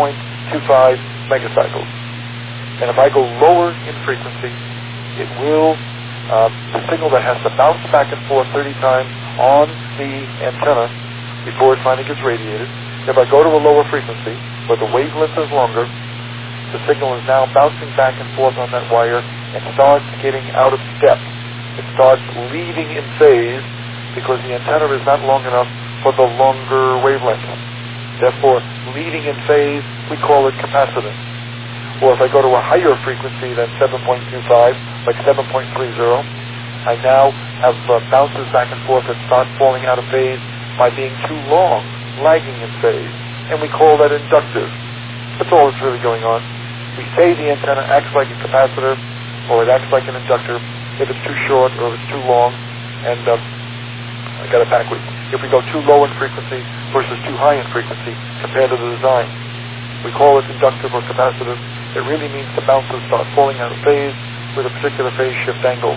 two five megacycles. And if I go lower in frequency, it will, uh, the signal that has to bounce back and forth thirty times on the antenna before it finally gets radiated. If I go to a lower frequency, where the wavelength is longer, the signal is now bouncing back and forth on that wire and starts getting out of step. It starts leaving in phase because the antenna is not long enough for the longer wavelength. Therefore, leading in phase, we call it capacitance. Or if I go to a higher frequency than seven point two five, like seven point three zero, I now have uh, bounces back and forth that start falling out of phase by being too long, lagging in phase. And we call that inductive. That's all that's really going on. We say the antenna acts like a capacitor, or it acts like an inductor, if it's too short or if it's too long. And uh, I got it backwards. If we go too low in frequency versus too high in frequency compared to the design, we call it inductive or capacitive. It really means the bounces start falling out of phase with a particular phase shift angle.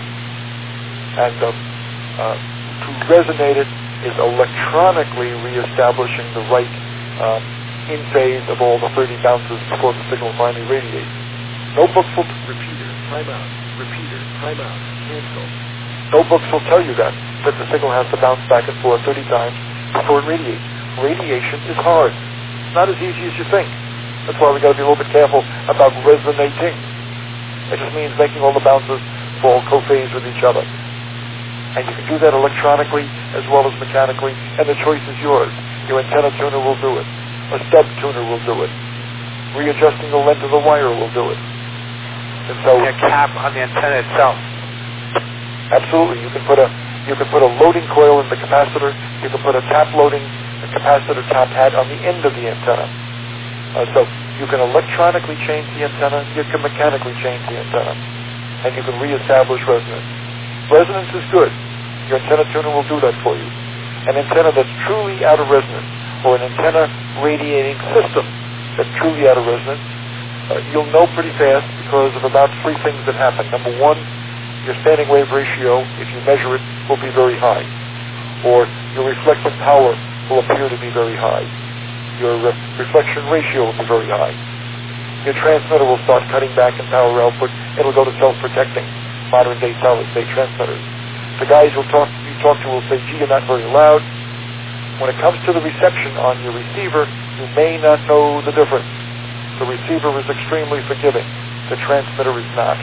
And uh, uh, to resonate it is electronically reestablishing the right um, in phase of all the thirty bounces before the signal finally radiates. No books will... Repeater, timeout, repeater, timeout, cancel. No books will tell you that, that the signal has to bounce back and forth thirty times before it radiates. Radiation is hard. It's not as easy as you think. That's why we've got to be a little bit careful about resonating. It just means making all the bounces fall co-phase with each other. And you can do that electronically as well as mechanically, and the choice is yours. Your antenna tuner will do it. A stub tuner will do it. Readjusting the length of the wire will do it. And so a cap on the antenna itself. Absolutely. You can put a you can put a loading coil in the capacitor. You can put a tap loading a capacitor tap pad on the end of the antenna. Uh, so you can electronically change the antenna, you can mechanically change the antenna, and you can reestablish resonance. Resonance is good. Your antenna tuner will do that for you. An antenna that's truly out of resonance, or an antenna radiating system that's truly out of resonance, uh, you'll know pretty fast because of about three things that happen. Number one, your standing wave ratio, if you measure it, will be very high. Or your reflective power will appear to be very high. Your uh, reflection ratio will be very high. Your transmitter will start cutting back in power output. It'll go to self-protecting, modern-day solid-state transmitters. The guys who'll talk, you talk to will say, gee, you're not very loud. When it comes to the reception on your receiver, you may not know the difference. The receiver is extremely forgiving. The transmitter is not.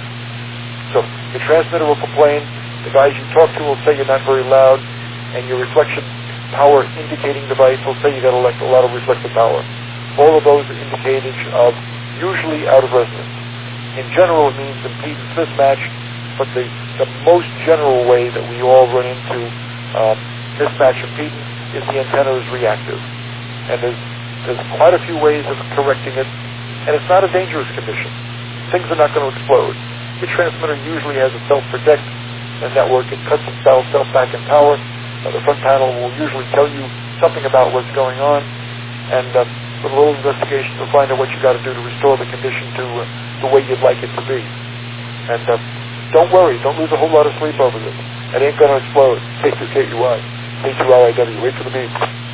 So your transmitter will complain. The guys you talk to will say you're not very loud, and your reflection power indicating device will say you got a lot of reflective power. All of those are indicators of usually out of resonance. In general, it means impedance mismatch, but the, the most general way that we all run into um, mismatch impedance is the antenna is reactive. And there's, there's quite a few ways of correcting it, and it's not a dangerous condition. Things are not going to explode. Your transmitter usually has a self-protect a network. It cuts itself back in power. Uh, the front panel will usually tell you something about what's going on, and uh, with a little investigation you'll find out what you got to do to restore the condition to uh, the way you'd like it to be. And uh, don't worry, don't lose a whole lot of sleep over this. It ain't going to explode. K two K U I, K two R I W, wait for the beep.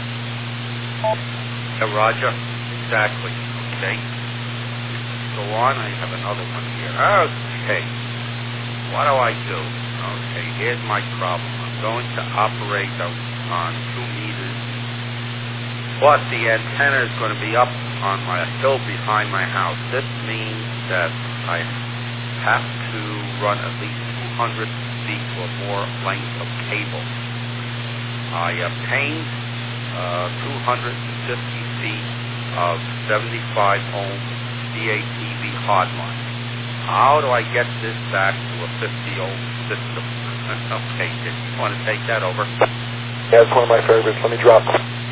Yeah, Roger, exactly. Okay. Go on, I have another one here. Okay. What do I do? Okay, here's my problem. I'm going to operate on two meters. Plus, the antenna is going to be up on my hill behind my house. This means that I have to run at least two hundred feet or more length of cable. I obtained uh, two hundred fifty feet of seventy-five ohm D A T V hardline. How do I get this back to a fifty ohm system? Okay, you want to take that over? Yeah, it's one of my favorites. Let me drop.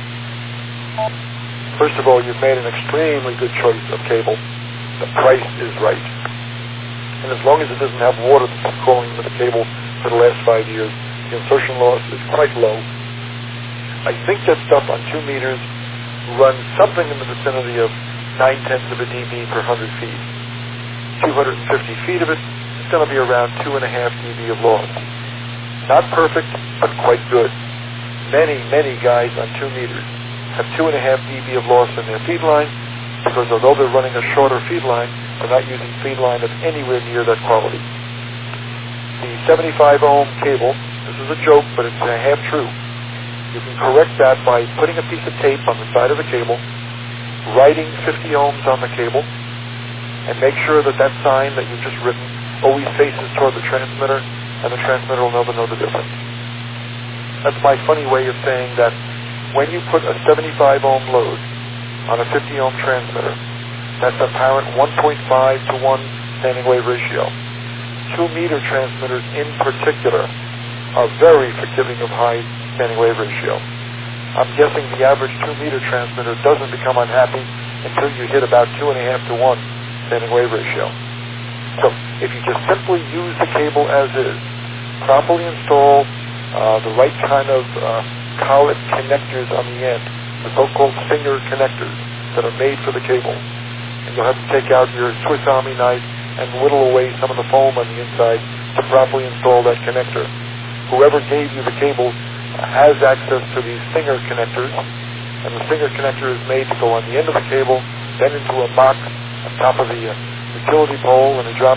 First of all, you've made an extremely good choice of cable. The price is right. And as long as it doesn't have water that's been crawling into the cable for the last five years, the insertion loss is quite low. I think that stuff on two meters runs something in the vicinity of nine tenths of a dB per hundred feet. two hundred fifty feet of it, it's going to be around two and a half dB of loss. Not perfect, but quite good. Many, many guys on two meters have two and a half dB of loss in their feed line, because although they're running a shorter feed line, they're not using feed line that's anywhere near that quality. The seventy-five ohm cable, this is a joke, but it's uh, half true. You can correct that by putting a piece of tape on the side of the cable, writing fifty ohms on the cable, and make sure that that sign that you've just written always faces toward the transmitter, and the transmitter will never know the difference. That's my funny way of saying that when you put a seventy-five ohm load on a fifty ohm transmitter, that's apparent one point five to one standing wave ratio. Two meter transmitters in particular are very forgiving of high standing wave ratio. I'm guessing the average two meter transmitter doesn't become unhappy until you hit about two and a half to one standing wave ratio. So if you just simply use the cable as is, properly install uh, the right kind of uh, collet connectors on the end, the so-called finger connectors that are made for the cable, and you'll have to take out your Swiss Army knife and whittle away some of the foam on the inside to properly install that connector. Whoever gave you the cable has access to these finger connectors, and the finger connector is made to go on the end of the cable, then into a box on top of the uh, utility pole, and it drops.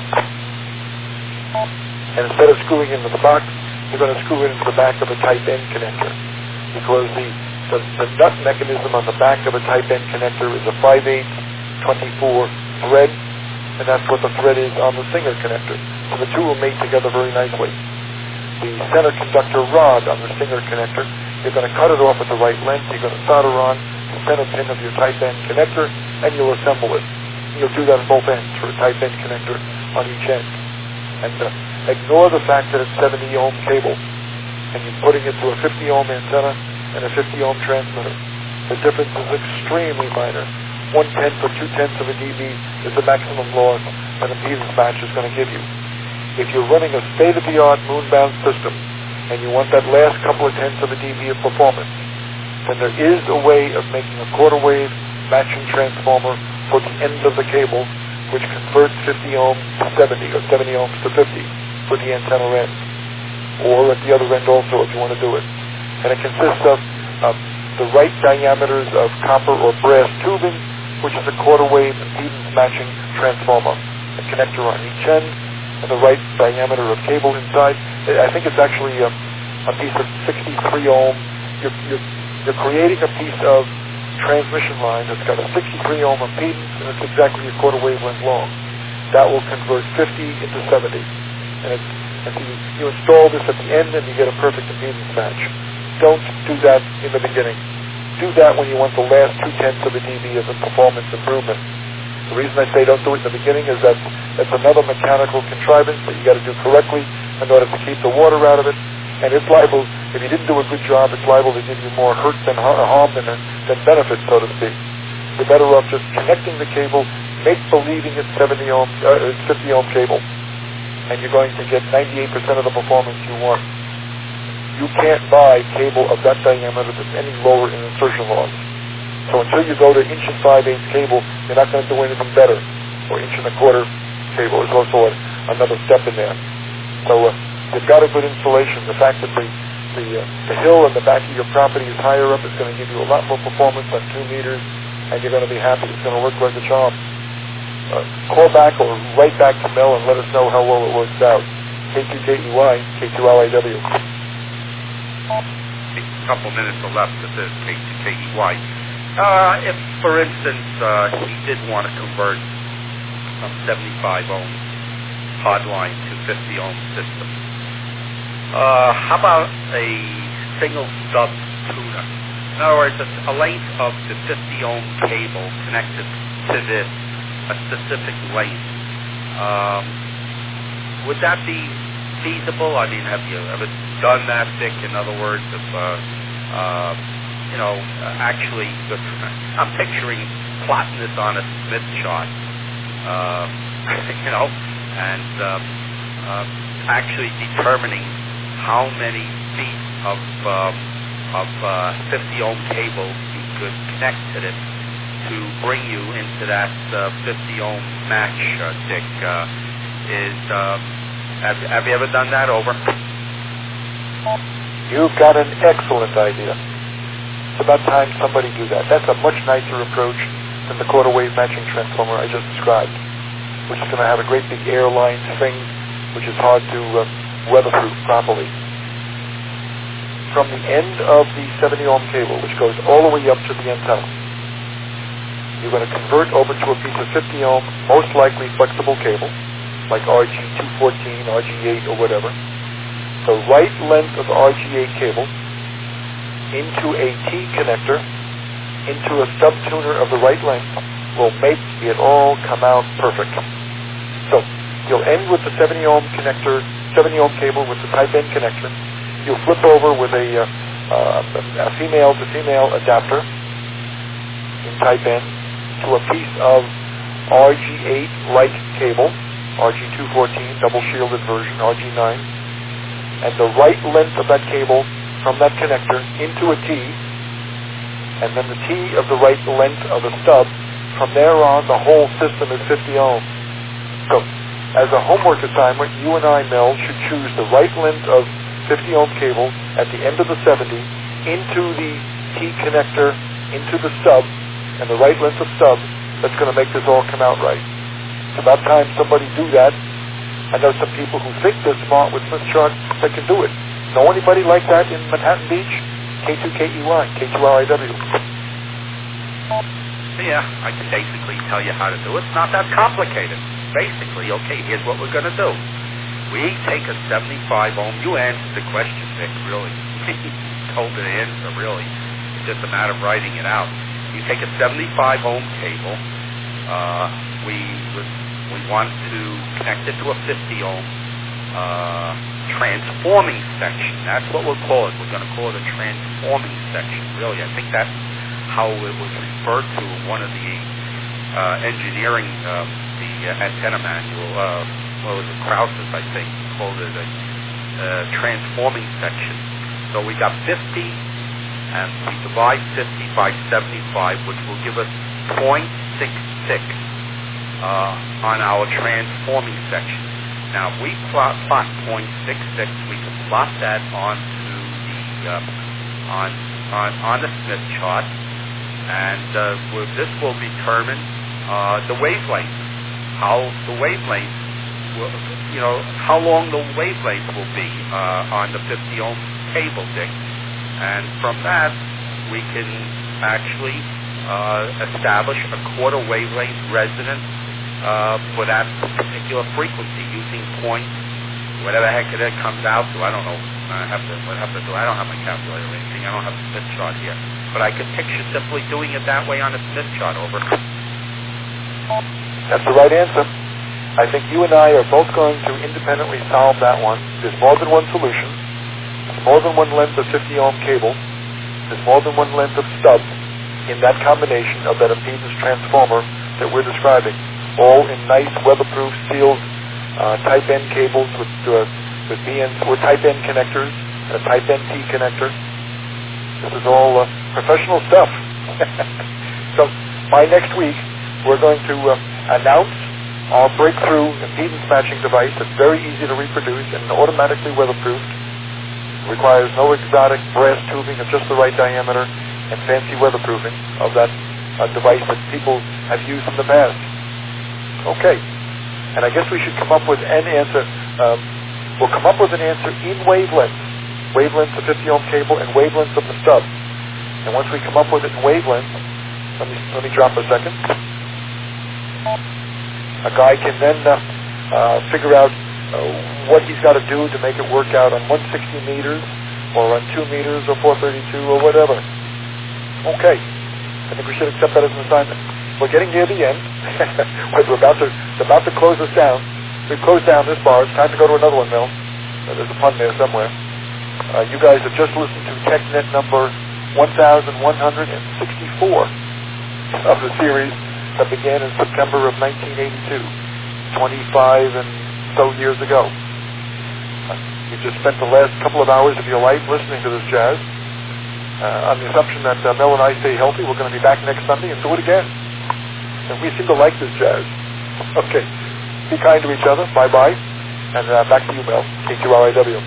And instead of screwing into the box, you're going to screw it into the back of a Type N connector, because the, the, the nut mechanism on the back of a Type N connector is a five eighths twenty-four thread, and that's what the thread is on the finger connector. So the two will mate together very nicely. The center conductor rod on the finger connector, you're going to cut it off at the right length, you're going to solder on the center pin of your Type N connector, and you'll assemble it. And you'll do that on both ends for a Type N connector on each end. And uh, ignore the fact that it's seventy ohm cable, and you're putting it to a fifty ohm antenna and a fifty ohm transmitter. The difference is extremely minor. One tenth or two tenths of a dB is the maximum loss an impedance match is going to give you. If you're running a state-of-the-art moon-bound system and you want that last couple of tenths of a dB of performance, then there is a way of making a quarter wave matching transformer for the end of the cable, which converts fifty ohms to seventy or seventy ohms to fifty for the antenna end, or at the other end also if you want to do it. And it consists of um, the right diameters of copper or brass tubing, which is a quarter wave impedance matching transformer, a connector on each end, and the right diameter of cable inside. I think it's actually a, a piece of sixty-three ohm. You're, you're, you're creating a piece of transmission line that's got a sixty-three ohm impedance, and it's exactly a quarter wavelength long. That will convert fifty into seventy. And, it's, and so you, you install this at the end, and you get a perfect impedance match. Don't do that in the beginning. Do that when you want the last two-tenths of a dB of a performance improvement. The reason I say don't do it in the beginning is that it's another mechanical contrivance that you got to do correctly in order to keep the water out of it, and it's liable, if you didn't do a good job, it's liable to give you more hurt than harm than, than benefit, so to speak. You're better off just connecting the cable, make believing it's seventy ohm, uh, it's fifty ohm cable, and you're going to get ninety-eight percent of the performance you want. You can't buy cable of that diameter that's any lower in insertion loss. So until you go to inch and five-eighths cable, you're not going to do anything better. Or inch and a quarter cable is also a, another step in there. So uh, you've got a good installation. The fact that the the, uh, the hill and the back of your property is higher up is going to give you a lot more performance on two meters, and you're going to be happy. It's going to work like a charm. Uh, call back or write back to Mel and let us know how well it works out. K two K E Y, K two L I W. A couple minutes are left at this K two K E Y. Uh, if, for instance, uh, he did want to convert from seventy-five ohm hard line to fifty ohm system, uh, how about a single stub tuner? In other words, a, a length of the fifty ohm cable connected to this, a specific length. Um, would that be feasible? I mean, have you ever done that, Dick? In other words, if uh, uh, you know, uh, actually, I'm picturing plotting this on a Smith chart, uh, you know, and um, uh, actually determining how many feet of um, of uh, fifty ohm cable you could connect to this to bring you into that uh, fifty ohm match, uh, Dick. Uh, is uh, have, have you ever done that? Over. You've got an excellent idea. It's about time somebody do that. That's a much nicer approach than the quarter wave matching transformer I just described, which is going to have a great big airline thing, which is hard to uh, weatherproof properly. From the end of the seventy ohm cable, which goes all the way up to the antenna, you're going to convert over to a piece of fifty ohm, most likely flexible cable, like R G two fourteen, R G eight, or whatever. The right length of R G eight cable into a T connector, into a stub tuner of the right length, will make it all come out perfect. So you'll end with the seventy ohm connector, seventy ohm cable with the type N connector. You'll flip over with a, uh, uh, a female to female adapter in type N to a piece of R G eight like cable, R G two fourteen, double shielded version, R G nine, and the right length of that cable from that connector into a T, and then the T of the right length of the stub. From there on, the whole system is fifty ohm. So, as a homework assignment, you and I, Mel, should choose the right length of fifty ohm cable at the end of the seventy into the T connector, into the stub, and the right length of stub that's going to make this all come out right. It's about time somebody do that. I know some people who think they're smart with Smith chart that can do it. Know anybody like that in Manhattan Beach? K two K E Y, K two R I W. Yeah, I can basically tell you how to do it. It's not that complicated. Basically, okay, here's what we're going to do. We take a seventy-five ohm. You answered the question, Vic, really. You told the answer, really. It's just a matter of writing it out. You take a seventy-five ohm cable. Uh, we we want to connect it to a fifty ohm uh, transforming section. That's what we'll call it. We're going to call it a transforming section, really. I think that's how it was referred to in one of the uh, engineering, uh, the uh, antenna manual. Uh, what was it, Krause's, I think, called it a uh, transforming section. So we got fifty, and we divide fifty by seventy-five, which will give us zero point six six uh, on our transforming section. Now, if we plot, plot zero point six six, we can plot that onto the uh, on on on the Smith chart, and uh, we'll, this will determine uh, the wavelength, how the wavelength, will, you know, how long the wavelength will be uh, on the fifty ohm cable, Dick, and from that we can actually uh, establish a quarter wavelength resonance uh, for that particular frequency using points, whatever the heck it comes out to. I don't know. I have to. What I have to do? I don't have my calculator or anything. I don't have a Smith chart here, but I can picture simply doing it that way on a Smith chart. Over. That's the right answer. I think you and I are both going to independently solve that one. There's more than one solution. There's more than one length of fifty ohm cable. There's more than one length of stub in that combination of that impedance transformer that we're describing, all in nice weatherproof sealed uh, type N cables with uh, with B N or type N connectors and a type N T connector. This is all uh, professional stuff. So by next week, we're going to uh, announce our breakthrough impedance matching device that's very easy to reproduce and automatically weatherproofed. Requires no exotic brass tubing of just the right diameter and fancy weatherproofing of that uh, device that people have used in the past. Okay. And I guess we should come up with an answer. Um, we'll come up with an answer in wavelengths. Wavelengths of fifty ohm cable and wavelengths of the stub. And once we come up with it in wavelengths, let me, let me drop a second. A guy can then uh, uh, figure out uh, what he's got to do to make it work out on one hundred sixty meters or on two meters or four thirty-two or whatever. Okay. I think we should accept that as an assignment. We're getting near the end. We're about to, about to close this down. We've closed down this bar. It's time to go to another one, Mel. Uh, there's a pun there somewhere. Uh, you guys have just listened to TechNet number one thousand one hundred sixty-four of the series that began in September of nineteen eighty-two, twenty-five and so years ago. Uh, you just spent the last couple of hours of your life listening to this jazz. Uh, on the assumption that uh, Mel and I stay healthy, we're going to be back next Sunday and do it again. And we seem to like this jazz. Okay. Be kind to each other. Bye-bye. And uh, back to you, Mel. K two R I W.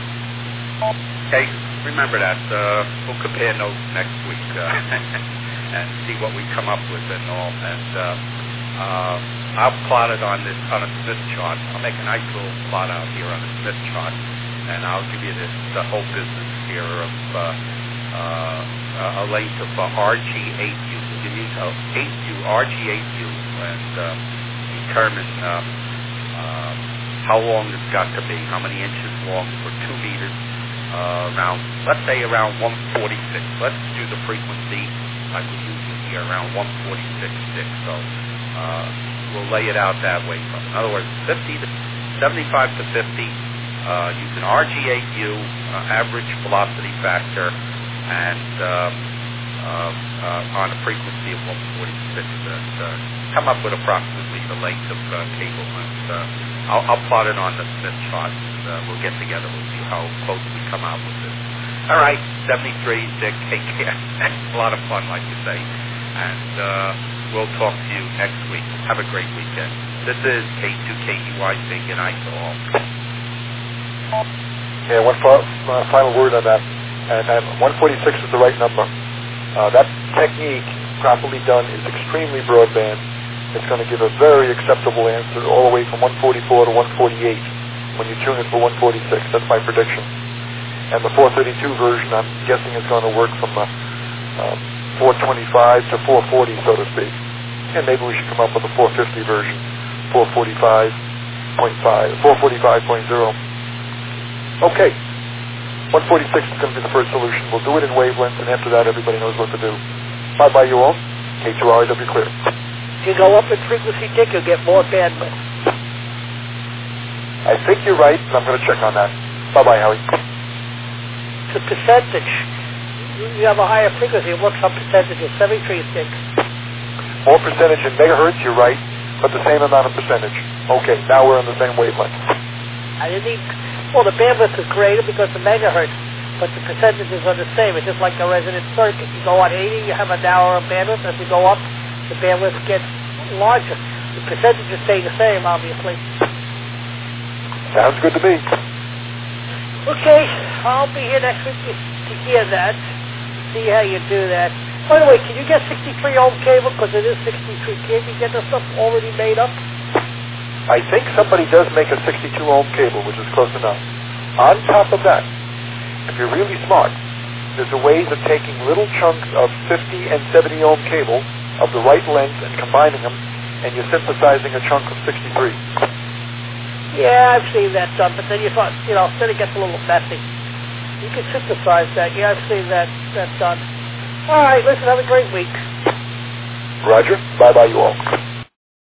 Okay. Remember that. Uh, we'll compare notes next week. Uh, and see what we come up with and all. And uh, uh, I'll plot it on this on a Smith chart. I'll make a nice little plot out here on a Smith chart, and I'll give you this the whole business here of uh, uh, a length of uh, R G eight U. You need uh, eight U, R G eight U, and uh, determine uh, uh, how long it's got to be, how many inches long for two meters, uh, around, let's say around one forty-six. Let's do the frequency like we use it here, around one forty-six six. So uh, we'll lay it out that way. In other words, fifty to seventy-five to fifty, uh, use an R G eight U, uh, average velocity factor, and uh, uh, uh, on a frequency of one forty-six. And uh, come up with approximately the length of uh, cable. And uh, I'll, I'll plot it on the Smith chart. Uh, we'll get together. We'll see how close we come out with this. All right, seventy-three, Dick, take care. A lot of fun, like you say. And uh, we'll talk to you next week. Have a great weekend. This is K two K E Y saying good night to all. Yeah, one fi- uh, final word on that. And, and one forty-six is the right number. Uh, that technique, properly done, is extremely broadband. It's going to give a very acceptable answer all the way from one forty-four to one forty-eight when you tune it for one forty-six. That's my prediction. And the four thirty-two version, I'm guessing, is going to work from uh, uh, four twenty-five to four forty, so to speak. And maybe we should come up with a four fifty version, four forty-five point five, four forty-five point oh. Okay. one forty-six is going to be the first solution. We'll do it in wavelengths, and after that, everybody knows what to do. Bye-bye, you all. K two R I W clear. If you go up in frequency, Dick, you'll get more bandwidth. I think you're right, but I'm going to check on that. Bye-bye, Howie. It's a percentage. You have a higher frequency, it works on percentages. seventy-three, Dick. More percentage in megahertz, you're right, but the same amount of percentage. Okay, now we're on the same wavelength. I didn't need, well, the bandwidth is greater because of megahertz, but the percentages are the same. It's just like a resonant circuit. You go on eighty, you have a narrower bandwidth. As you go up, the bandwidth gets larger. The percentages stay the same, obviously. Sounds good to me. Okay, I'll be here next week to, to hear that, see how you do that. By the way, can you get sixty-three ohm cable? Because it is sixty-three. Can't you get the stuff already made up? I think somebody does make a sixty-two ohm cable, which is close enough. On top of that, if you're really smart, there's a ways of taking little chunks of fifty and seventy ohm cable of the right length and combining them, and you're synthesizing a chunk of sixty-three. Yeah, I've seen that done, but then you thought, you know, then it gets a little messy. You can synthesize that. Yeah, I've seen that, that done. All right, listen, have a great week. Roger. Bye-bye, you all.